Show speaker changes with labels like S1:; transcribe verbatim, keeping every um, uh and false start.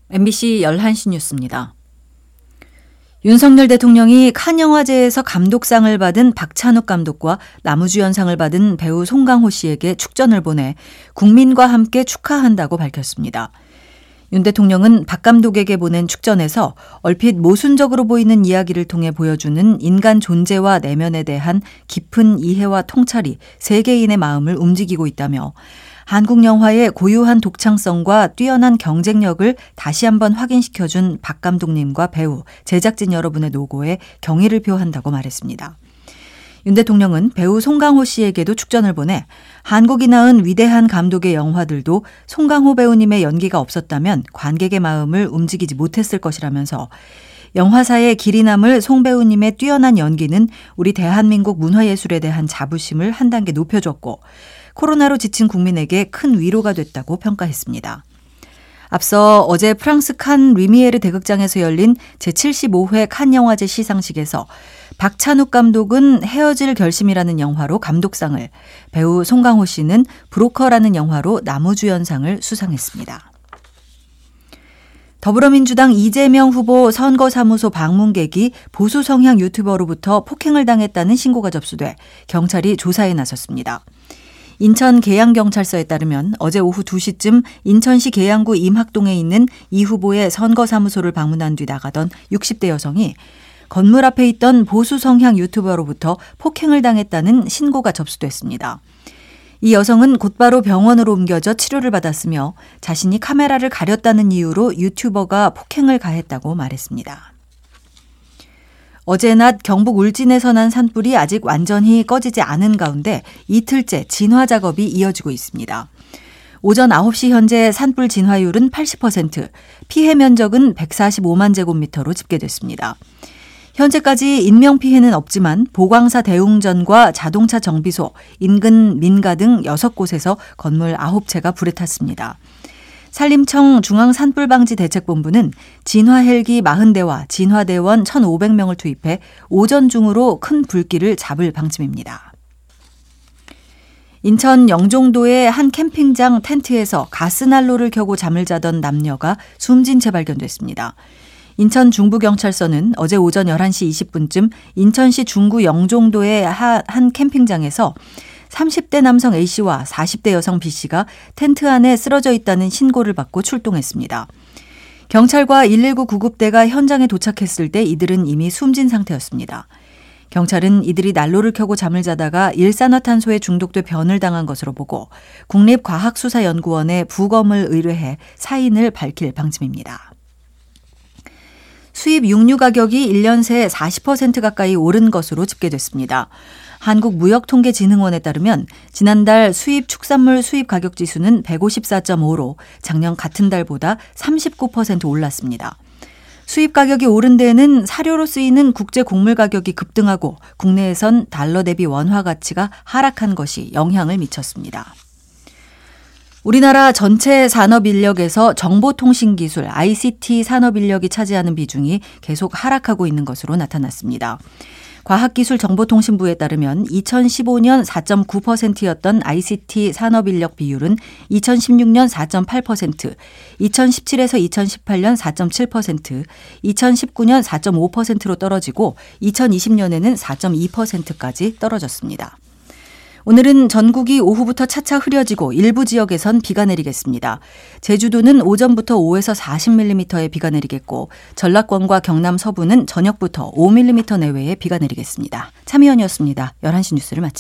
S1: 엠비씨 열한 시 뉴스입니다. 윤석열 대통령이 칸 영화제에서 감독상을 받은 박찬욱 감독과 남우주연상을 받은 배우 송강호 씨에게 축전을 보내 국민과 함께 축하한다고 밝혔습니다. 윤 대통령은 박 감독에게 보낸 축전에서 얼핏 모순적으로 보이는 이야기를 통해 보여주는 인간 존재와 내면에 대한 깊은 이해와 통찰이 세계인의 마음을 움직이고 있다며 한국 영화의 고유한 독창성과 뛰어난 경쟁력을 다시 한번 확인시켜준 박 감독님과 배우, 제작진 여러분의 노고에 경의를 표한다고 말했습니다. 윤 대통령은 배우 송강호 씨에게도 축전을 보내 한국이 낳은 위대한 감독의 영화들도 송강호 배우님의 연기가 없었다면 관객의 마음을 움직이지 못했을 것이라면서 영화사의 길이 남을 송 배우님의 뛰어난 연기는 우리 대한민국 문화예술에 대한 자부심을 한 단계 높여줬고 코로나로 지친 국민에게 큰 위로가 됐다고 평가했습니다. 앞서 어제 프랑스 칸 리미에르 대극장에서 열린 제칠십오 회 칸 영화제 시상식에서 박찬욱 감독은 헤어질 결심이라는 영화로 감독상을, 배우 송강호 씨는 브로커라는 영화로 남우주연상을 수상했습니다. 더불어민주당 이재명 후보 선거사무소 방문객이 보수 성향 유튜버로부터 폭행을 당했다는 신고가 접수돼 경찰이 조사에 나섰습니다. 인천 계양경찰서에 따르면 어제 오후 두 시쯤 인천시 계양구 임학동에 있는 이 후보의 선거사무소를 방문한 뒤 나가던 육십 대 여성이 건물 앞에 있던 보수 성향 유튜버로부터 폭행을 당했다는 신고가 접수됐습니다. 이 여성은 곧바로 병원으로 옮겨져 치료를 받았으며 자신이 카메라를 가렸다는 이유로 유튜버가 폭행을 가했다고 말했습니다. 어제 낮 경북 울진에서 난 산불이 아직 완전히 꺼지지 않은 가운데 이틀째 진화 작업이 이어지고 있습니다. 오전 아홉 시 현재 산불 진화율은 팔십 퍼센트, 피해 면적은 백사십오만 제곱미터로 집계됐습니다. 현재까지 인명피해는 없지만 보광사 대웅전과 자동차 정비소, 인근 민가 등 여섯 곳에서 건물 아홉 채가 불에 탔습니다. 산림청 중앙산불방지대책본부는 진화 헬기 사십 대와 진화대원 천오백 명을 투입해 오전 중으로 큰 불길을 잡을 방침입니다. 인천 영종도의 한 캠핑장 텐트에서 가스난로를 켜고 잠을 자던 남녀가 숨진 채 발견됐습니다. 인천 중부경찰서는 어제 오전 열한 시 이십 분쯤 인천시 중구 영종도의 한 캠핑장에서 삼십 대 남성 A씨와 사십 대 여성 B씨가 텐트 안에 쓰러져 있다는 신고를 받고 출동했습니다. 경찰과 일일구 구급대가 현장에 도착했을 때 이들은 이미 숨진 상태였습니다. 경찰은 이들이 난로를 켜고 잠을 자다가 일산화탄소에 중독돼 변을 당한 것으로 보고 국립과학수사연구원에 부검을 의뢰해 사인을 밝힐 방침입니다. 수입 육류 가격이 일 년 새 사십 퍼센트 가까이 오른 것으로 집계됐습니다. 한국무역통계진흥원에 따르면 지난달 수입 축산물 수입 가격 지수는 백오십사 점 오로 작년 같은 달보다 삼십구 퍼센트 올랐습니다. 수입 가격이 오른 데에는 사료로 쓰이는 국제 곡물 가격이 급등하고 국내에선 달러 대비 원화 가치가 하락한 것이 영향을 미쳤습니다. 우리나라 전체 산업인력에서 정보통신기술 아이씨티 산업인력이 차지하는 비중이 계속 하락하고 있는 것으로 나타났습니다. 과학기술정보통신부에 따르면 이천십오 년 사 점 구 퍼센트였던 아이씨티 산업인력 비율은 이천십육 년 사 점 팔 퍼센트, 이천십칠에서 이천십팔 년 사 점 칠 퍼센트, 이천십구 년 사 점 오 퍼센트로 떨어지고 이천이십 년에는 사 점 이 퍼센트까지 떨어졌습니다. 오늘은 전국이 오후부터 차차 흐려지고 일부 지역에선 비가 내리겠습니다. 제주도는 오전부터 오에서 사십 밀리미터의 비가 내리겠고 전라권과 경남 서부는 저녁부터 오 밀리미터 내외의 비가 내리겠습니다. 참여연이었습니다. 열한 시 뉴스를 마칩니다.